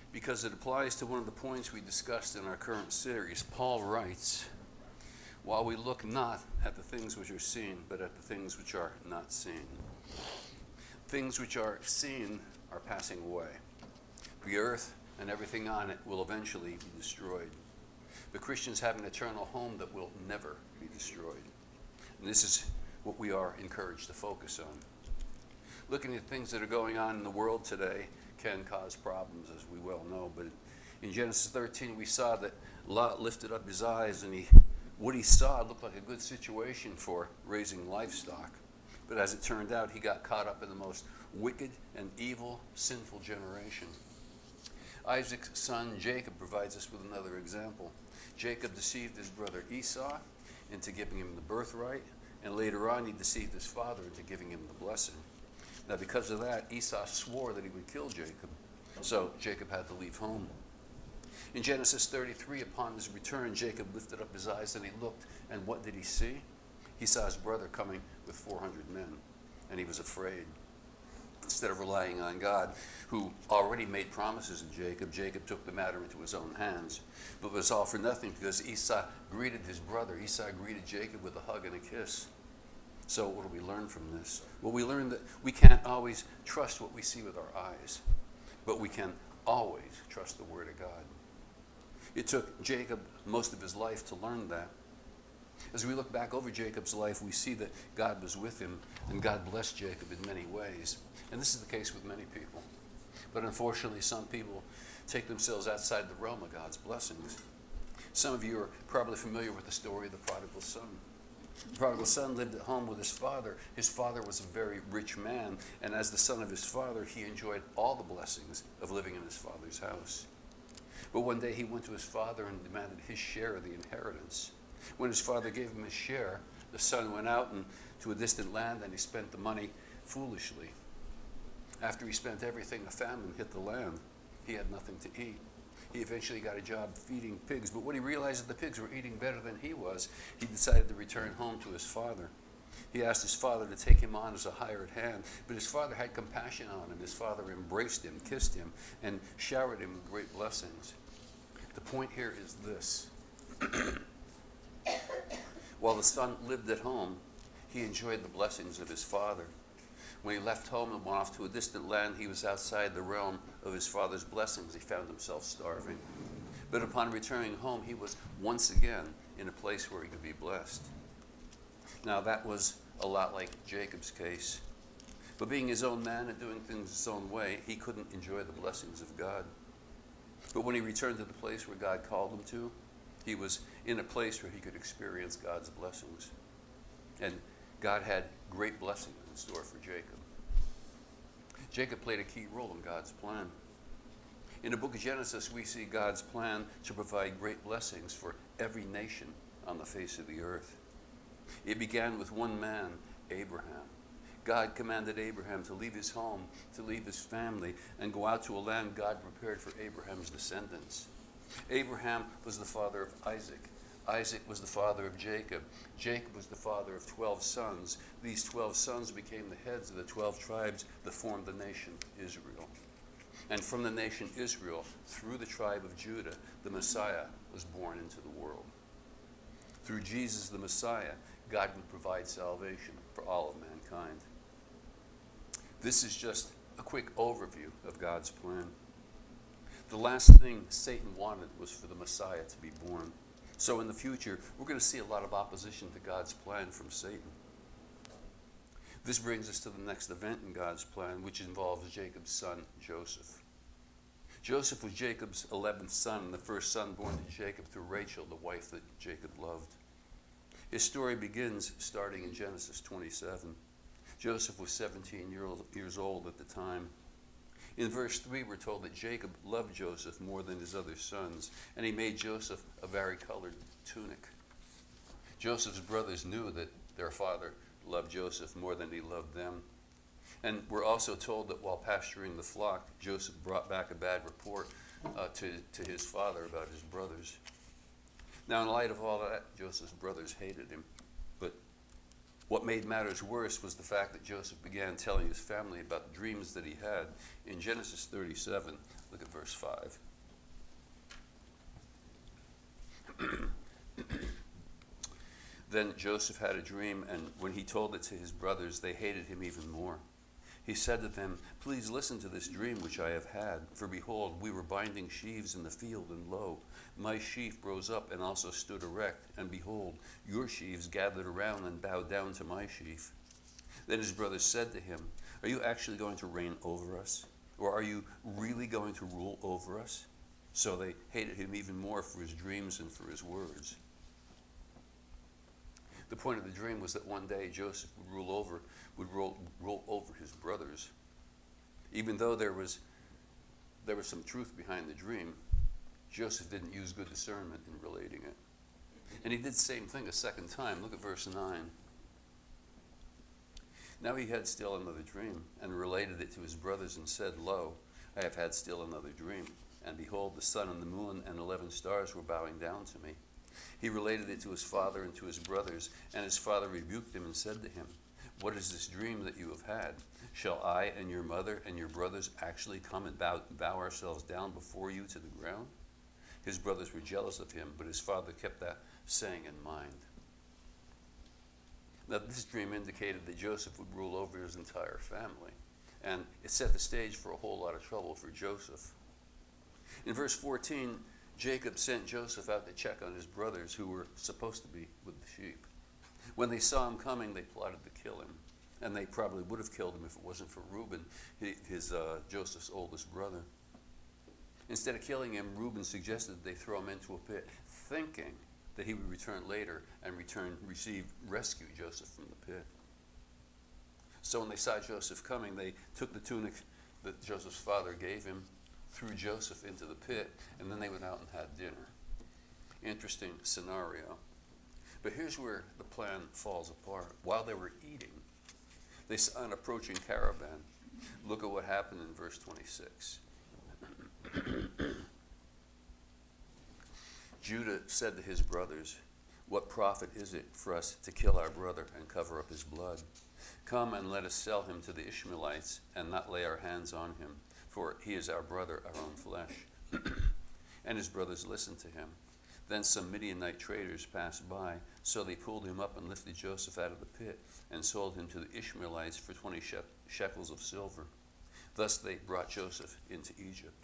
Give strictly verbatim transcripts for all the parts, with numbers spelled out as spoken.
because it applies to one of the points we discussed in our current series. Paul writes, while we look not at the things which are seen, but at the things which are not seen. Things which are seen are passing away. The earth and everything on it will eventually be destroyed. But Christians have an eternal home that will never be destroyed. And this is what we are encouraged to focus on. Looking at things that are going on in the world today can cause problems, as we well know. But in Genesis thirteen, we saw that Lot lifted up his eyes, and he, what he saw looked like a good situation for raising livestock. But as it turned out, he got caught up in the most wicked and evil, sinful generation. Isaac's son Jacob provides us with another example. Jacob deceived his brother Esau into giving him the birthright, and later on he deceived his father into giving him the blessing. Now because of that, Esau swore that he would kill Jacob, so Jacob had to leave home. In Genesis thirty-three, upon his return, Jacob lifted up his eyes and he looked, and what did he see? He saw his brother coming with four hundred men, and he was afraid. Instead of relying on God, who already made promises to Jacob, Jacob took the matter into his own hands. But it was all for nothing, because Esau greeted his brother. Esau greeted Jacob with a hug and a kiss. So what do we learn from this? Well, we learn that we can't always trust what we see with our eyes, but we can always trust the Word of God. It took Jacob most of his life to learn that. As we look back over Jacob's life, we see that God was with him, and God blessed Jacob in many ways. And this is the case with many people. But unfortunately, some people take themselves outside the realm of God's blessings. Some of you are probably familiar with the story of the prodigal son. The prodigal son lived at home with his father. His father was a very rich man, and as the son of his father, he enjoyed all the blessings of living in his father's house. But one day he went to his father and demanded his share of the inheritance. When his father gave him his share, the son went out and to a distant land, and he spent the money foolishly. After he spent everything, a famine hit the land. He had nothing to eat. He eventually got a job feeding pigs, but when he realized that the pigs were eating better than he was, he decided to return home to his father. He asked his father to take him on as a hired hand, but his father had compassion on him. His father embraced him, kissed him, and showered him with great blessings. The point here is this. While the son lived at home, he enjoyed the blessings of his father. When he left home and went off to a distant land, he was outside the realm of his father's blessings. He found himself starving. But upon returning home, he was once again in a place where he could be blessed. Now that was a lot like Jacob's case. But being his own man and doing things his own way, he couldn't enjoy the blessings of God. But when he returned to the place where God called him to, he was in a place where he could experience God's blessings. And God had great blessings in store for Jacob. Jacob played a key role in God's plan. In the book of Genesis, we see God's plan to provide great blessings for every nation on the face of the earth. It began with one man, Abraham. God commanded Abraham to leave his home, to leave his family, and go out to a land God prepared for Abraham's descendants. Abraham was the father of Isaac. Isaac was the father of Jacob. Jacob was the father of twelve sons. These twelve sons became the heads of the twelve tribes that formed the nation Israel. And from the nation Israel, through the tribe of Judah, the Messiah was born into the world. Through Jesus the Messiah, God would provide salvation for all of mankind. This is just a quick overview of God's plan. The last thing Satan wanted was for the Messiah to be born. So in the future, we're going to see a lot of opposition to God's plan from Satan. This brings us to the next event in God's plan, which involves Jacob's son, Joseph. Joseph was Jacob's eleventh son, and the first son born to Jacob through Rachel, the wife that Jacob loved. His story begins starting in Genesis twenty-seven. Joseph was seventeen years old at the time. In verse three, we're told that Jacob loved Joseph more than his other sons, and he made Joseph a varicolored tunic. Joseph's brothers knew that their father loved Joseph more than he loved them. And we're also told that while pasturing the flock, Joseph brought back a bad report uh, to, to his father about his brothers. Now, in light of all that, Joseph's brothers hated him. But what made matters worse was the fact that Joseph began telling his family about the dreams that he had. In Genesis thirty-seven, Look at verse five. Then Joseph had a dream, and when he told it to his brothers, they hated him even more. He said to them, "Please listen to this dream which I have had. For behold, we were binding sheaves in the field, and lo, my sheaf rose up and also stood erect. And behold, your sheaves gathered around and bowed down to my sheaf." Then his brothers said to him, "Are you actually going to reign over us? Or are you really going to rule over us?" So they hated him even more for his dreams and for his words. The point of the dream was that one day Joseph would rule over, would rule, rule over his brothers. Even though there was, there was some truth behind the dream, Joseph didn't use good discernment in relating it. And he did the same thing a second time. Look at verse nine. Now he had still another dream, and related it to his brothers, and said, "Lo, I have had still another dream. And behold, the sun and the moon and eleven stars were bowing down to me." He related it to his father and to his brothers, and his father rebuked him and said to him, "What is this dream that you have had? Shall I and your mother and your brothers actually come and bow, bow ourselves down before you to the ground?" His brothers were jealous of him, but his father kept that saying in mind. Now, this dream indicated that Joseph would rule over his entire family, and it set the stage for a whole lot of trouble for Joseph. In verse fourteen, Jacob sent Joseph out to check on his brothers who were supposed to be with the sheep. When they saw him coming, they plotted to kill him, and they probably would have killed him if it wasn't for Reuben, his uh, Joseph's oldest brother. Instead of killing him, Reuben suggested that they throw him into a pit, thinking that he would return later and return, receive, rescue Joseph from the pit. So when they saw Joseph coming, they took the tunic that Joseph's father gave him, threw Joseph into the pit, and then they went out and had dinner. Interesting scenario. But here's where the plan falls apart. While they were eating, they saw an approaching caravan. Look at what happened in verse twenty-six. Judah said to his brothers, "What profit is it for us to kill our brother and cover up his blood? Come and let us sell him to the Ishmaelites and not lay our hands on him, for he is our brother, our own flesh." And his brothers listened to him. Then some Midianite traders passed by, so they pulled him up and lifted Joseph out of the pit and sold him to the Ishmaelites for twenty shekels of silver. Thus they brought Joseph into Egypt.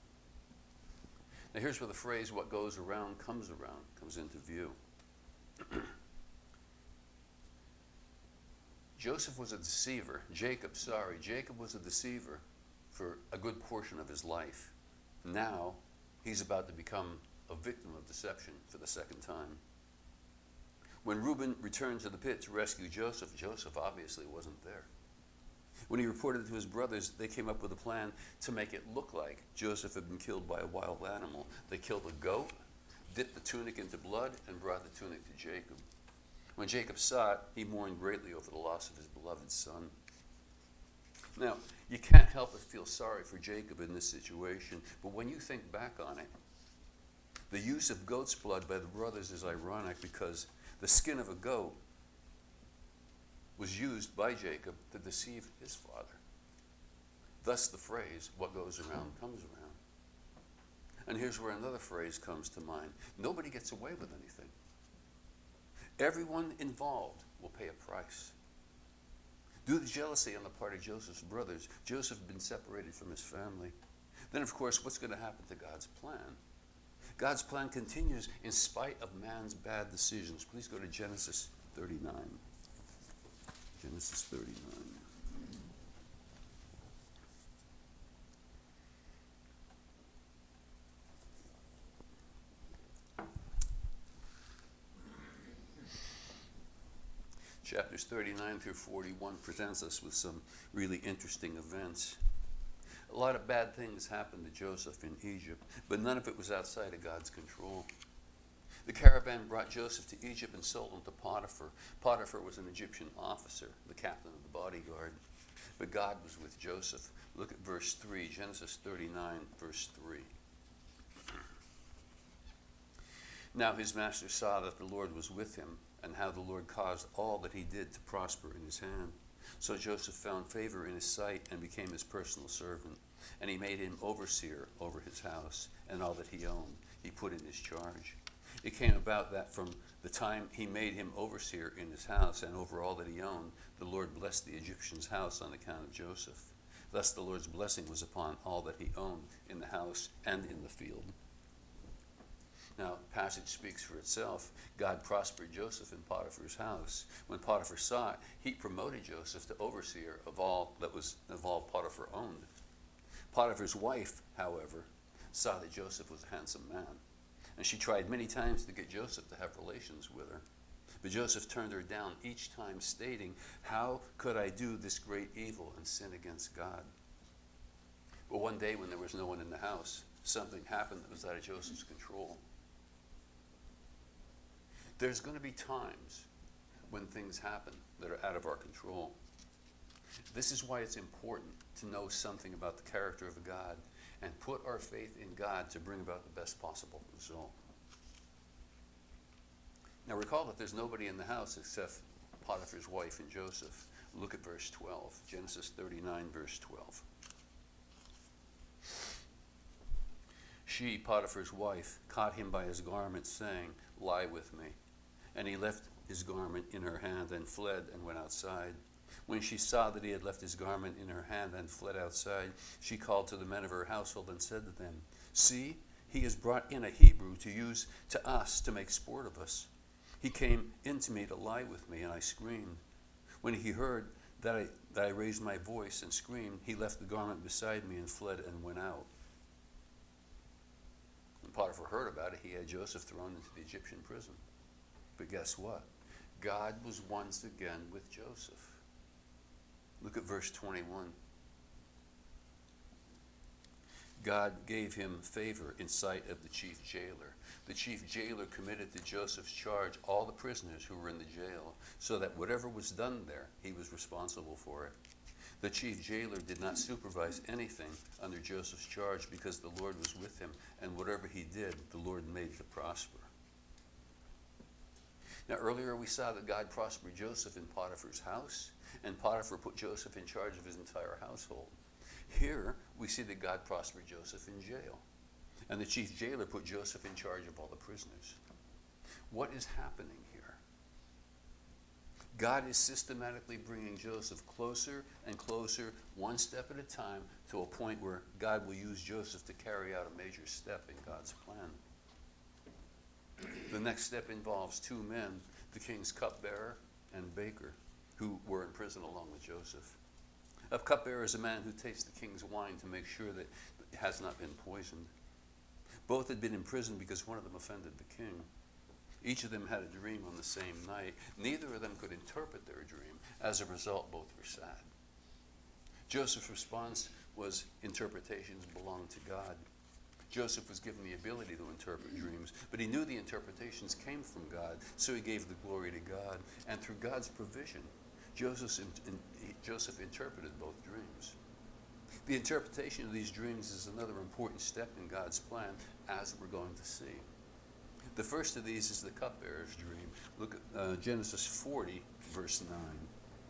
Now here's where the phrase, "what goes around comes around," comes into view. Joseph was a deceiver. Jacob, sorry, Jacob was a deceiver for a good portion of his life. Now he's about to become a victim of deception for the second time. When Reuben returned to the pit to rescue Joseph, Joseph obviously wasn't there. When he reported to his brothers, they came up with a plan to make it look like Joseph had been killed by a wild animal. They killed a goat, dipped the tunic into blood, and brought the tunic to Jacob. When Jacob saw it, he mourned greatly over the loss of his beloved son. Now, you can't help but feel sorry for Jacob in this situation, but when you think back on it, the use of goat's blood by the brothers is ironic because the skin of a goat was used by Jacob to deceive his father. Thus the phrase, "what goes around comes around." And here's where another phrase comes to mind. Nobody gets away with anything. Everyone involved will pay a price. Due to jealousy on the part of Joseph's brothers, Joseph had been separated from his family. Then, of course, what's going to happen to God's plan? God's plan continues in spite of man's bad decisions. Please go to Genesis thirty-nine. Genesis thirty-nine. Chapters thirty-nine through forty-one presents us with some really interesting events. A lot of bad things happened to Joseph in Egypt, but none of it was outside of God's control. The caravan brought Joseph to Egypt and sold him to Potiphar. Potiphar was an Egyptian officer, the captain of the bodyguard. But God was with Joseph. Look at verse three, Genesis thirty-nine, verse three. Now his master saw that the Lord was with him, and how the Lord caused all that he did to prosper in his hand. So Joseph found favor in his sight and became his personal servant. And he made him overseer over his house, and all that he owned he put in his charge. It came about that from the time he made him overseer in his house and over all that he owned, the Lord blessed the Egyptian's house on account of Joseph. Thus the Lord's blessing was upon all that he owned in the house and in the field. Now, the passage speaks for itself. God prospered Joseph in Potiphar's house. When Potiphar saw it, he promoted Joseph to overseer of all that was of all Potiphar owned. Potiphar's wife, however, saw that Joseph was a handsome man, and she tried many times to get Joseph to have relations with her. But Joseph turned her down each time, stating, "How could I do this great evil and sin against God?" But one day when there was no one in the house, something happened that was out of Joseph's control. There's going to be times when things happen that are out of our control. This is why it's important to know something about the character of God and put our faith in God to bring about the best possible result. Now recall that there's nobody in the house except Potiphar's wife and Joseph. Look at verse twelve, Genesis thirty-nine, verse twelve. She, Potiphar's wife, caught him by his garment, saying, "Lie with me." And he left his garment in her hand and fled and went outside. When she saw that he had left his garment in her hand and fled outside, she called to the men of her household and said to them, "See, he has brought in a Hebrew to use to us to make sport of us. He came in to me to lie with me, and I screamed. When he heard that I, that I raised my voice and screamed, he left the garment beside me and fled and went out." When Potiphar heard about it, he had Joseph thrown into the Egyptian prison. But guess what? God was once again with Joseph. Look at verse twenty-one. God gave him favor in sight of the chief jailer. The chief jailer committed to Joseph's charge all the prisoners who were in the jail, so that whatever was done there, he was responsible for it. The chief jailer did not supervise anything under Joseph's charge because the Lord was with him, and whatever he did, the Lord made to prosper. Now, earlier we saw that God prospered Joseph in Potiphar's house, and Potiphar put Joseph in charge of his entire household. Here, we see that God prospered Joseph in jail, and the chief jailer put Joseph in charge of all the prisoners. What is happening here? God is systematically bringing Joseph closer and closer, one step at a time, to a point where God will use Joseph to carry out a major step in God's plan. The next step involves two men, the king's cupbearer and baker, who were in prison along with Joseph. A cupbearer is a man who tastes the king's wine to make sure that it has not been poisoned. Both had been in prison because one of them offended the king. Each of them had a dream on the same night. Neither of them could interpret their dream. As a result, both were sad. Joseph's response was, interpretations belong to God. Joseph was given the ability to interpret dreams, but he knew the interpretations came from God, so he gave the glory to God. And through God's provision, Joseph, in, in, Joseph interpreted both dreams. The interpretation of these dreams is another important step in God's plan, as we're going to see. The first of these is the cupbearer's dream. Look at uh, Genesis forty, verse nine.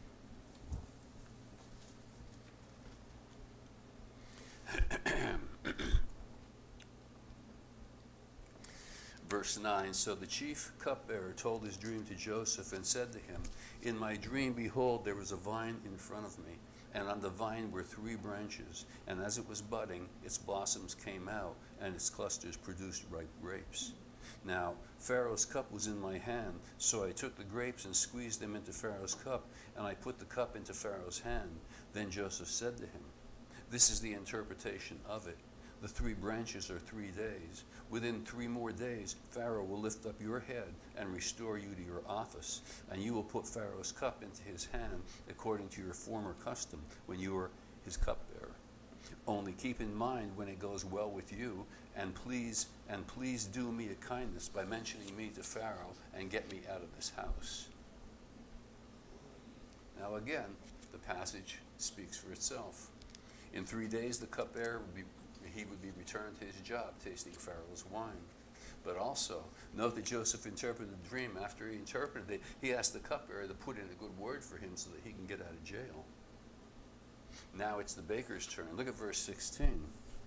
Verse nine, so the chief cupbearer told his dream to Joseph and said to him, "In my dream, behold, there was a vine in front of me, and on the vine were three branches, and as it was budding, its blossoms came out, and its clusters produced ripe grapes. Now, Pharaoh's cup was in my hand, so I took the grapes and squeezed them into Pharaoh's cup, and I put the cup into Pharaoh's hand. Then Joseph said to him, this is the interpretation of it. The three branches are three days. Within three more days, Pharaoh will lift up your head and restore you to your office, and you will put Pharaoh's cup into his hand according to your former custom when you were his cupbearer. Only keep in mind when it goes well with you, and please, and please do me a kindness by mentioning me to Pharaoh and get me out of this house." Now again, the passage speaks for itself. In three days, the cupbearer would be he would be returned to his job, tasting Pharaoh's wine. But also, note that Joseph interpreted the dream. After he interpreted it, he asked the cupbearer to put in a good word for him so that he can get out of jail. Now it's the baker's turn. Look at verse sixteen.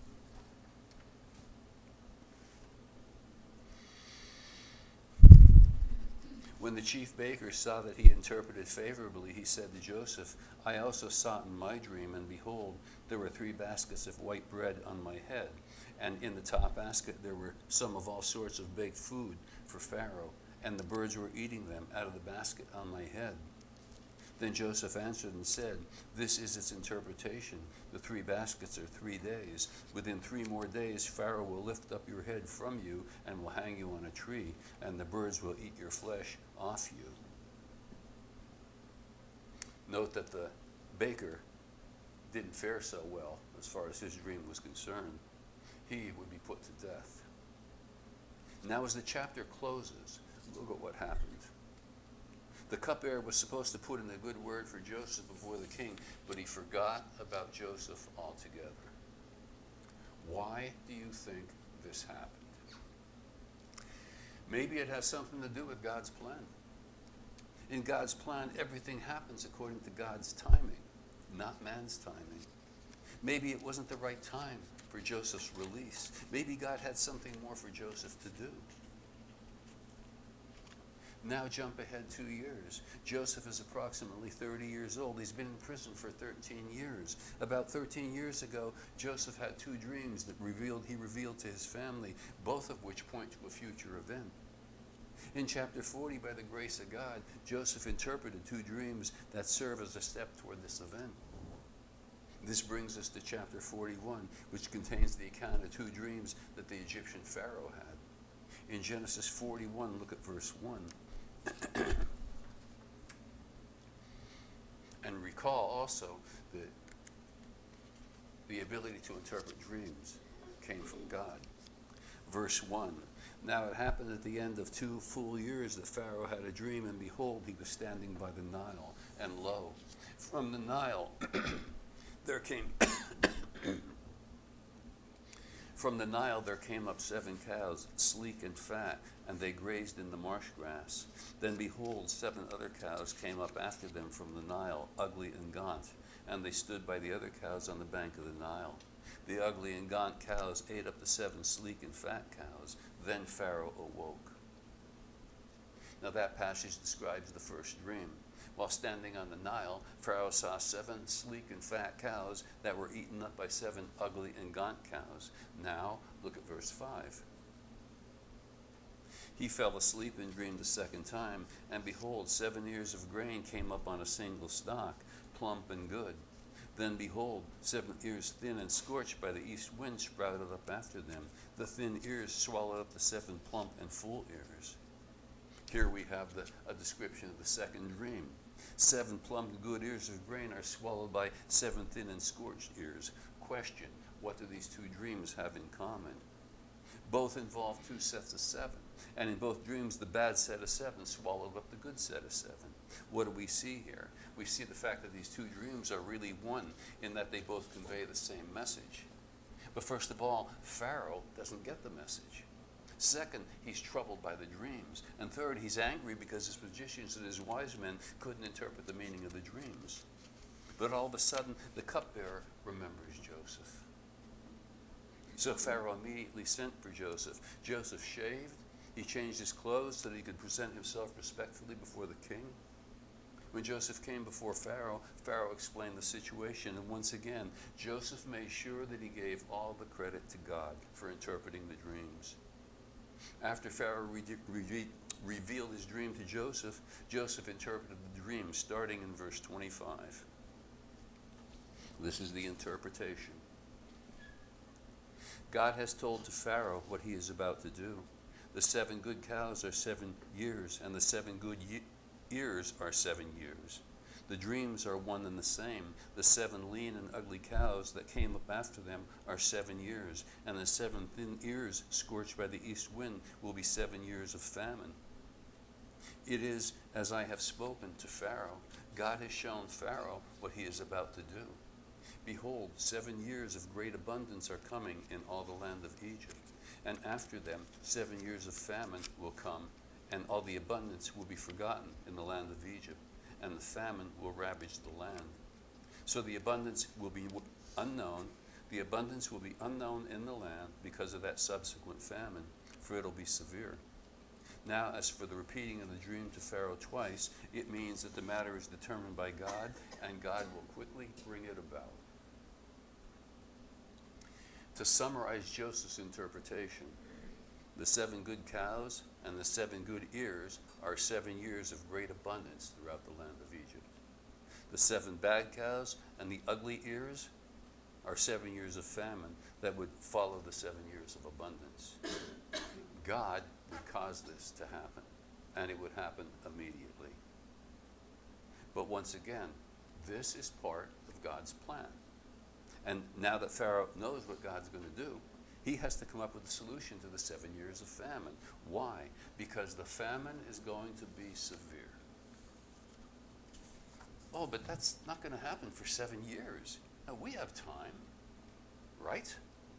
When the chief baker saw that he interpreted favorably, he said to Joseph, I also saw in my dream, and behold, there were three baskets of white bread on my head, and in the top basket there were some of all sorts of baked food for Pharaoh, and the birds were eating them out of the basket on my head. Then Joseph answered and said, This is its interpretation. The three baskets are three days. Within three more days, Pharaoh will lift up your head from you and will hang you on a tree, and the birds will eat your flesh off you. Note that the baker didn't fare so well as far as his dream was concerned. He would be put to death. Now as the chapter closes, look at what happened. The cupbearer was supposed to put in a good word for Joseph before the king, but he forgot about Joseph altogether. Why do you think this happened? Maybe it has something to do with God's plan. In God's plan, everything happens according to God's timing, not man's timing. Maybe it wasn't the right time for Joseph's release. Maybe God had something more for Joseph to do. Now jump ahead two years. Joseph is approximately thirty years old. He's been in prison for thirteen years. About thirteen years ago, Joseph had two dreams that revealed he revealed to his family, both of which point to a future event. In chapter forty, by the grace of God, Joseph interpreted two dreams that serve as a step toward this event. This brings us to chapter forty-one, which contains the account of two dreams that the Egyptian Pharaoh had. In Genesis forty-one, look at verse one. And recall also that the ability to interpret dreams came from God. Verse one. Now it happened at the end of two full years that Pharaoh had a dream, and behold, he was standing by the Nile, and lo, from the Nile there came from the Nile there came up seven cows, sleek and fat, and they grazed in the marsh grass. Then behold, seven other cows came up after them from the Nile, ugly and gaunt, and they stood by the other cows on the bank of the Nile. The ugly and gaunt cows ate up the seven sleek and fat cows. Then Pharaoh awoke. Now that passage describes the first dream. While standing on the Nile, Pharaoh saw seven sleek and fat cows that were eaten up by seven ugly and gaunt cows. Now, look at verse five. He fell asleep and dreamed a second time, and behold, seven ears of grain came up on a single stalk, plump and good. Then behold, seven ears thin and scorched by the east wind sprouted up after them. The thin ears swallowed up the seven plump and full ears. Here we have the, a description of the second dream. Seven plump and good ears of grain are swallowed by seven thin and scorched ears. Question, what do these two dreams have in common? Both involve two sets of seven. And in both dreams, the bad set of seven swallowed up the good set of seven. What do we see here? We see the fact that these two dreams are really one in that they both convey the same message. But first of all, Pharaoh doesn't get the message. Second, he's troubled by the dreams. And third, he's angry because his magicians and his wise men couldn't interpret the meaning of the dreams. But all of a sudden, the cupbearer remembers Joseph. So Pharaoh immediately sent for Joseph. Joseph shaved. He changed his clothes so that he could present himself respectfully before the king. When Joseph came before Pharaoh, Pharaoh explained the situation. And once again, Joseph made sure that he gave all the credit to God for interpreting the dreams. After Pharaoh re re revealed his dream to Joseph, Joseph interpreted the dream starting in verse twenty-five. This is the interpretation. God has told to Pharaoh what he is about to do. The seven good cows are seven years, and the seven good ears are seven years. The dreams are one and the same. The seven lean and ugly cows that came up after them are seven years, and the seven thin ears scorched by the east wind will be seven years of famine. It is as I have spoken to Pharaoh. God has shown Pharaoh what he is about to do. Behold, seven years of great abundance are coming in all the land of Egypt, and after them seven years of famine will come, and all the abundance will be forgotten in the land of Egypt, and the famine will ravage the land. So the abundance will be unknown. The abundance will be unknown in the land because of that subsequent famine, for it'll be severe. Now, as for the repeating of the dream to Pharaoh twice, it means that the matter is determined by God, and God will quickly bring it about. To summarize Joseph's interpretation, the seven good cows and the seven good ears are seven years of great abundance throughout the land of Egypt. The seven bad cows and the ugly ears are seven years of famine that would follow the seven years of abundance. God would cause this to happen, and it would happen immediately. But once again, this is part of God's plan. And now that Pharaoh knows what God's going to do, he has to come up with a solution to the seven years of famine. Why? Because the famine is going to be severe. Oh, but that's not going to happen for seven years. Now, we have time, right?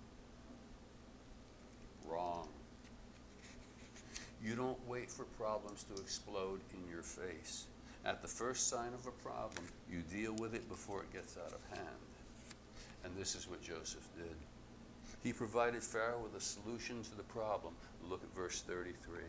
Wrong. You don't wait for problems to explode in your face. At the first sign of a problem, you deal with it before it gets out of hand. And this is what Joseph did. He provided Pharaoh with a solution to the problem. Look at verse thirty-three.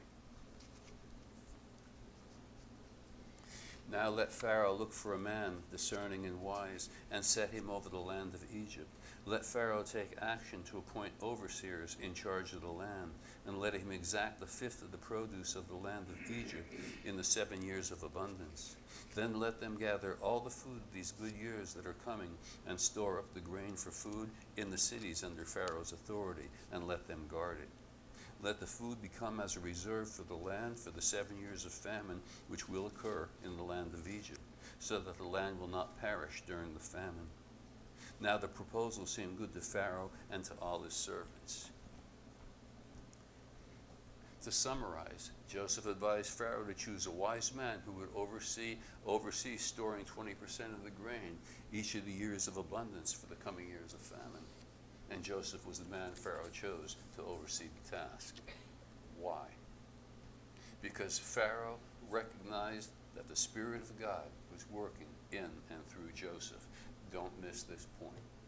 Now let Pharaoh look for a man discerning and wise, and set him over the land of Egypt. Let Pharaoh take action to appoint overseers in charge of the land, and let him exact the fifth of the produce of the land of Egypt in the seven years of abundance. Then let them gather all the food of these good years that are coming, and store up the grain for food in the cities under Pharaoh's authority, and let them guard it. Let the food become as a reserve for the land for the seven years of famine which will occur in the land of Egypt, so that the land will not perish during the famine. Now the proposal seemed good to Pharaoh and to all his servants. To summarize, Joseph advised Pharaoh to choose a wise man who would oversee oversee storing twenty percent of the grain each of the years of abundance for the coming years of famine. And Joseph was the man Pharaoh chose to oversee the task. Why? Because Pharaoh recognized that the Spirit of God was working in and through Joseph. Don't miss this point.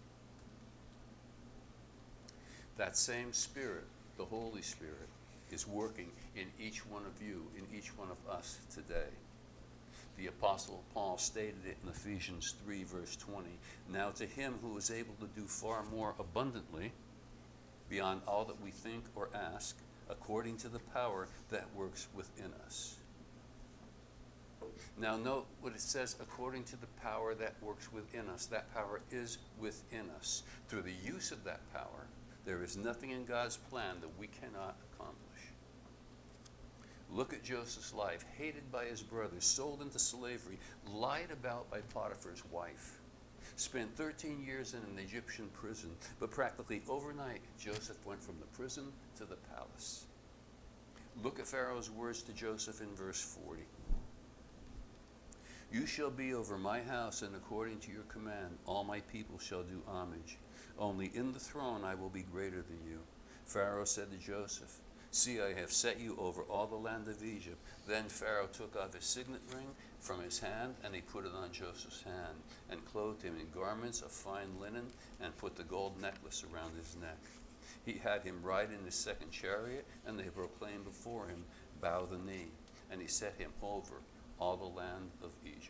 That same Spirit, the Holy Spirit, is working in each one of you, in each one of us today. The Apostle Paul stated it in Ephesians three, verse twenty. Now to him who is able to do far more abundantly, beyond all that we think or ask, according to the power that works within us. Now note what it says, according to the power that works within us. That power is within us. Through the use of that power, there is nothing in God's plan that we cannot accomplish. Look at Joseph's life, hated by his brothers, sold into slavery, lied about by Potiphar's wife. Spent thirteen years in an Egyptian prison, but practically overnight, Joseph went from the prison to the palace. Look at Pharaoh's words to Joseph in verse forty. You shall be over my house, and according to your command, all my people shall do homage. Only in the throne I will be greater than you. Pharaoh said to Joseph, see, I have set you over all the land of Egypt. Then Pharaoh took off his signet ring from his hand, and he put it on Joseph's hand, and clothed him in garments of fine linen, and put the gold necklace around his neck. He had him ride in his second chariot, and they proclaimed before him, bow the knee. And he set him over all the land of Egypt.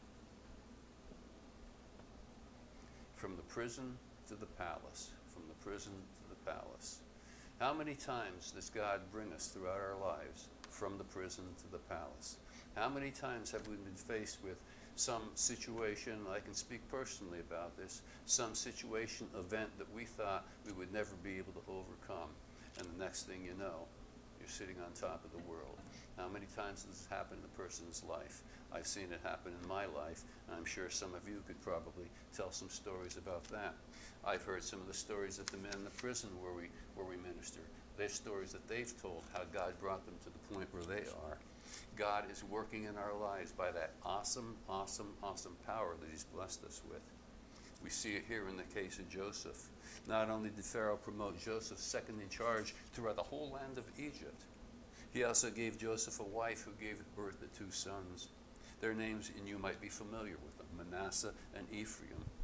From the prison to the palace, from the prison to the palace. How many times does God bring us throughout our lives from the prison to the palace? How many times have we been faced with some situation, I can speak personally about this, some situation, event that we thought we would never be able to overcome, and the next thing you know, you're sitting on top of the world. How many times has this happened in a person's life? I've seen it happen in my life, and I'm sure some of you could probably tell some stories about that. I've heard some of the stories of the men in the prison where we, where we minister. They're stories that they've told, how God brought them to the point where they are. God is working in our lives by that awesome, awesome, awesome power that he's blessed us with. We see it here in the case of Joseph. Not only did Pharaoh promote Joseph second in charge throughout the whole land of Egypt, he also gave Joseph a wife who gave birth to two sons. Their names, and you might be familiar with them, Manasseh and Ephraim.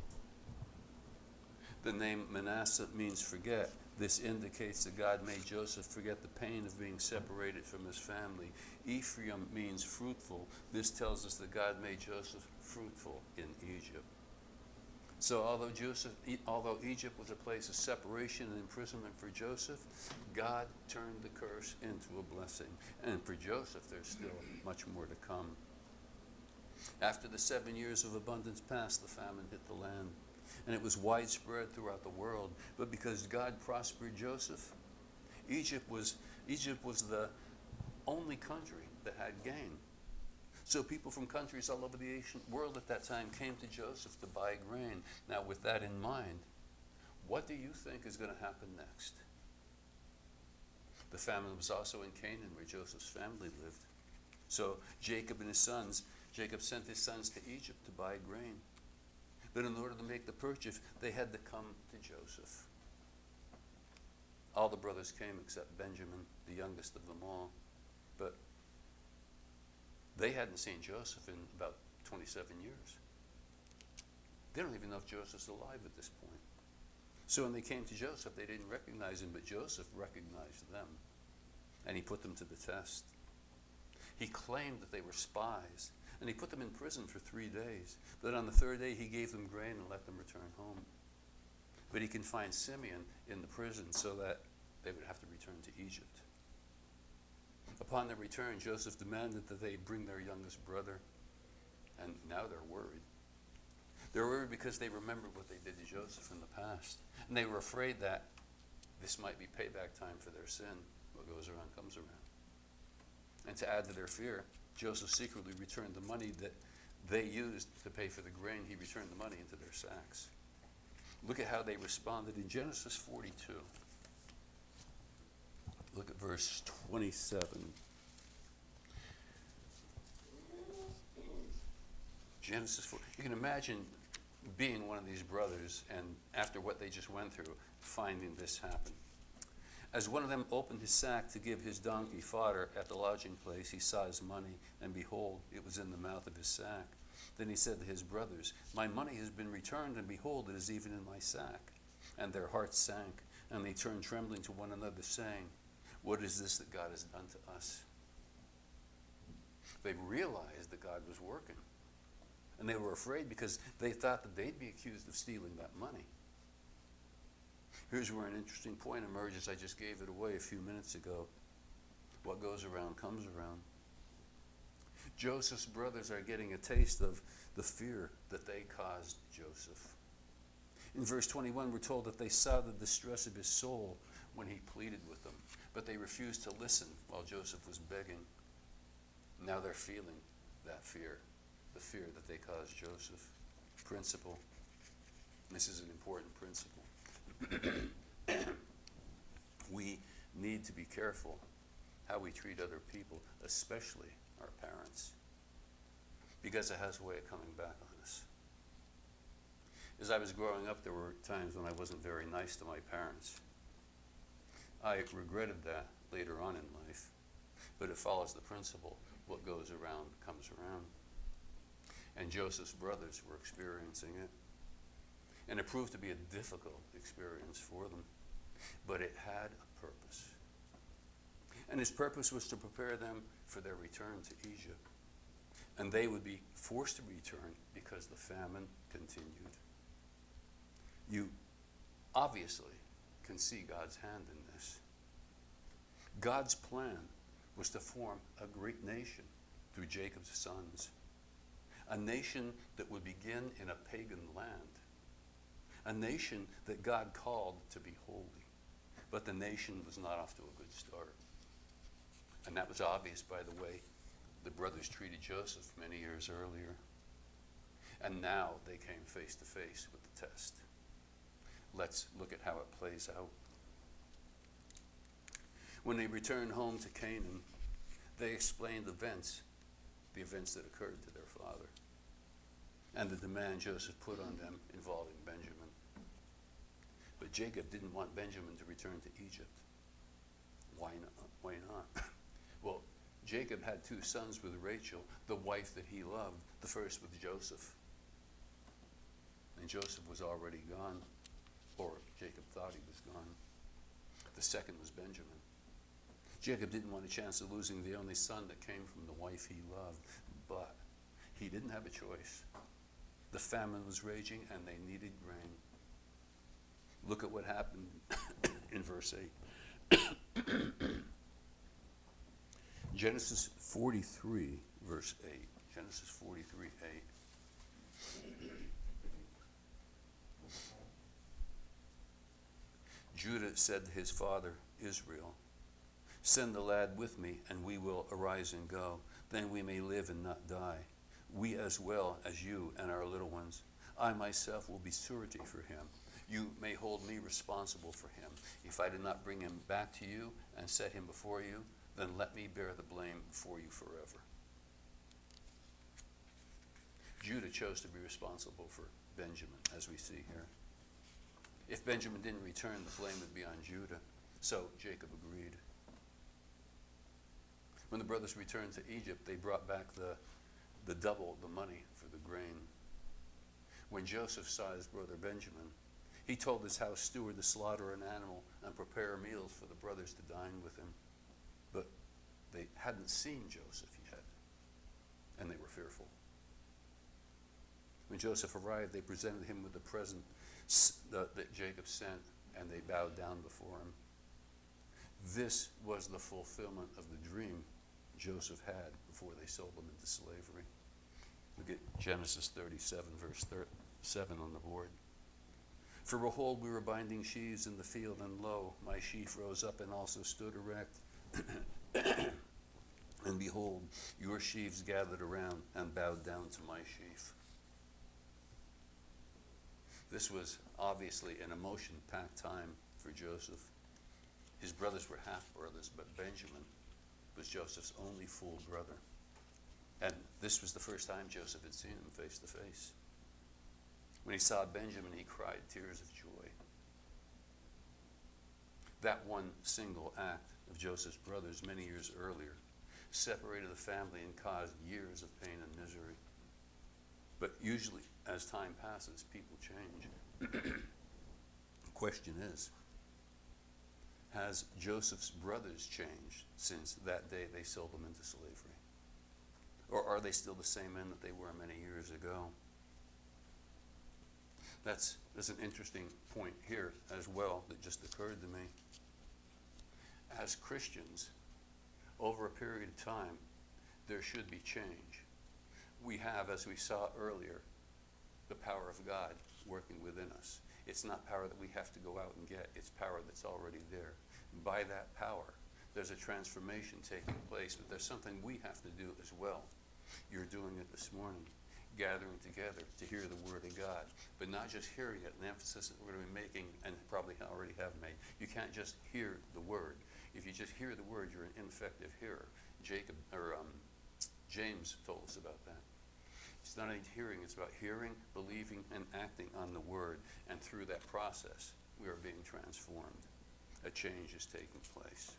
The name Manasseh means forget. This indicates that God made Joseph forget the pain of being separated from his family. Ephraim means fruitful. This tells us that God made Joseph fruitful in Egypt. So although Joseph, although Egypt was a place of separation and imprisonment for Joseph, God turned the curse into a blessing. And for Joseph, there's still much more to come. After the seven years of abundance passed, the famine hit the land. And it was widespread throughout the world. But because God prospered Joseph, Egypt was, Egypt was the only country that had gain. So people from countries all over the ancient world at that time came to Joseph to buy grain. Now, with that in mind, what do you think is going to happen next? The famine was also in Canaan, where Joseph's family lived. So Jacob and his sons, Jacob sent his sons to Egypt to buy grain. But in order to make the purchase, they had to come to Joseph. All the brothers came except Benjamin, the youngest of them all. But they hadn't seen Joseph in about twenty-seven years. They don't even know if Joseph's alive at this point. So when they came to Joseph, they didn't recognize him, but Joseph recognized them. And he put them to the test. He claimed that they were spies. And he put them in prison for three days. But on the third day, he gave them grain and let them return home. But he confined Simeon in the prison so that they would have to return to Egypt. Upon their return, Joseph demanded that they bring their youngest brother. And now they're worried. They're worried because they remembered what they did to Joseph in the past. And they were afraid that this might be payback time for their sin. What goes around comes around. And to add to their fear, Joseph secretly returned the money that they used to pay for the grain. He returned the money into their sacks. Look at how they responded in Genesis forty-two. Look at verse twenty-seven. Genesis four. You can imagine being one of these brothers and after what they just went through, finding this happen. As one of them opened his sack to give his donkey fodder at the lodging place, he saw his money, and behold, it was in the mouth of his sack. Then he said to his brothers, "My money has been returned, and behold, it is even in my sack." And their hearts sank, and they turned trembling to one another, saying, "What is this that God has done to us?" They realized that God was working. And they were afraid because they thought that they'd be accused of stealing that money. Here's where an interesting point emerges. I just gave it away a few minutes ago. What goes around comes around. Joseph's brothers are getting a taste of the fear that they caused Joseph. In verse twenty-one, we're told that they saw the distress of his soul when he pleaded with them, but they refused to listen while Joseph was begging. Now they're feeling that fear, the fear that they caused Joseph. Principle. This is an important principle. We need to be careful how we treat other people, especially our parents, because it has a way of coming back on us. As I was growing up, there were times when I wasn't very nice to my parents. I regretted that later on in life, but it follows the principle, what goes around comes around. And Joseph's brothers were experiencing it. And it proved to be a difficult experience for them. But it had a purpose. And his purpose was to prepare them for their return to Egypt. And they would be forced to return because the famine continued. You obviously can see God's hand in this. God's plan was to form a great nation through Jacob's sons. A nation that would begin in a pagan land. A nation that God called to be holy. But the nation was not off to a good start. And that was obvious by the way the brothers treated Joseph many years earlier. And now they came face to face with the test. Let's look at how it plays out. When they returned home to Canaan, they explained events, the events that occurred to their father, and the demand Joseph put on them involving Benjamin. But Jacob didn't want Benjamin to return to Egypt. Why not? Why not? Well, Jacob had two sons with Rachel, the wife that he loved. The first was Joseph. And Joseph was already gone. or Jacob thought he was gone. The second was Benjamin. Jacob didn't want a chance of losing the only son that came from the wife he loved, but he didn't have a choice. The famine was raging and they needed grain. Look at what happened in verse eight. Genesis forty-three, verse eight. Genesis forty-three, eight. Judah said to his father Israel, "Send the lad with me, and we will arise and go. Then we may live and not die, we as well as you and our little ones. I myself will be surety for him. You may hold me responsible for him. If I did not bring him back to you and set him before you, then let me bear the blame for you forever." Judah chose to be responsible for Benjamin, as we see here. If Benjamin didn't return, the blame would be on Judah. So Jacob agreed. When the brothers returned to Egypt, they brought back the, the double the money for the grain. When Joseph saw his brother Benjamin, he told his house steward to slaughter an animal and prepare meals for the brothers to dine with him. But they hadn't seen Joseph yet, and they were fearful. When Joseph arrived, they presented him with the present that, that Jacob sent, and they bowed down before him. This was the fulfillment of the dream Joseph had before they sold him into slavery. Look at Genesis thirty-seven, verse seven on the board. "For behold, we were binding sheaves in the field, and lo, my sheaf rose up and also stood erect. And behold, your sheaves gathered around and bowed down to my sheaf." This was obviously an emotion-packed time for Joseph. His brothers were half-brothers, but Benjamin was Joseph's only full brother. And this was the first time Joseph had seen him face to face. When he saw Benjamin, he cried tears of joy. That one single act of Joseph's brothers many years earlier separated the family and caused years of pain and misery. But usually, as time passes, people change. The question is, has Joseph's brothers changed since that day they sold him into slavery? Or are they still the same men that they were many years ago? That's, that's an interesting point here as well that just occurred to me. As Christians, over a period of time, there should be change. We have, as we saw earlier, the power of God working within us. It's not power that we have to go out and get. It's power that's already there. By that power, there's a transformation taking place, but there's something we have to do as well. You're doing it this morning, gathering together to hear the Word of God, but not just hearing it, an emphasis that we're going to be making and probably already have made. You can't just hear the Word. If you just hear the Word, you're an ineffective hearer. Jacob, or um, James told us about that. It's not only hearing, it's about hearing, believing, and acting on the Word. And through that process, we are being transformed. A change is taking place.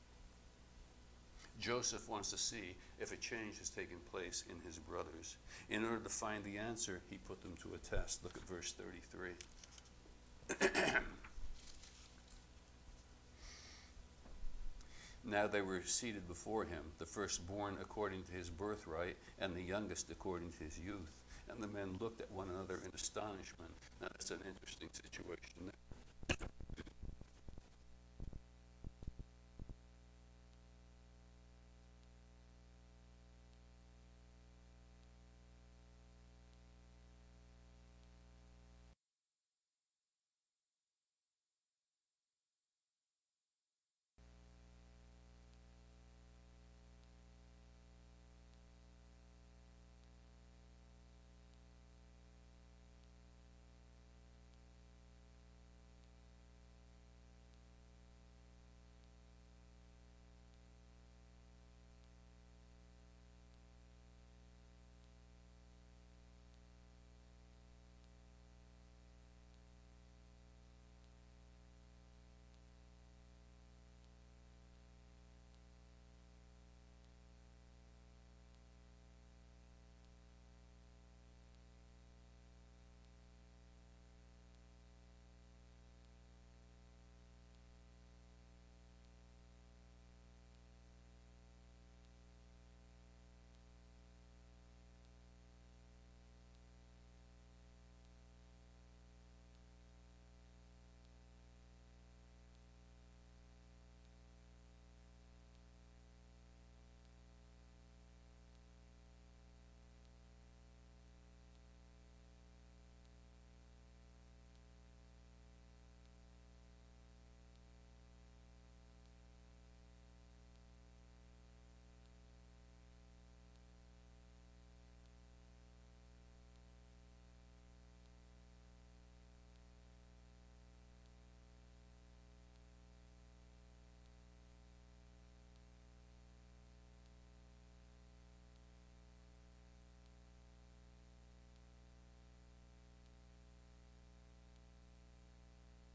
Joseph wants to see if a change has taken place in his brothers. In order to find the answer, he put them to a test. Look at verse thirty-three. Now they were seated before him, the firstborn according to his birthright, and the youngest according to his youth. And the men looked at one another in astonishment. Now that's an interesting situation.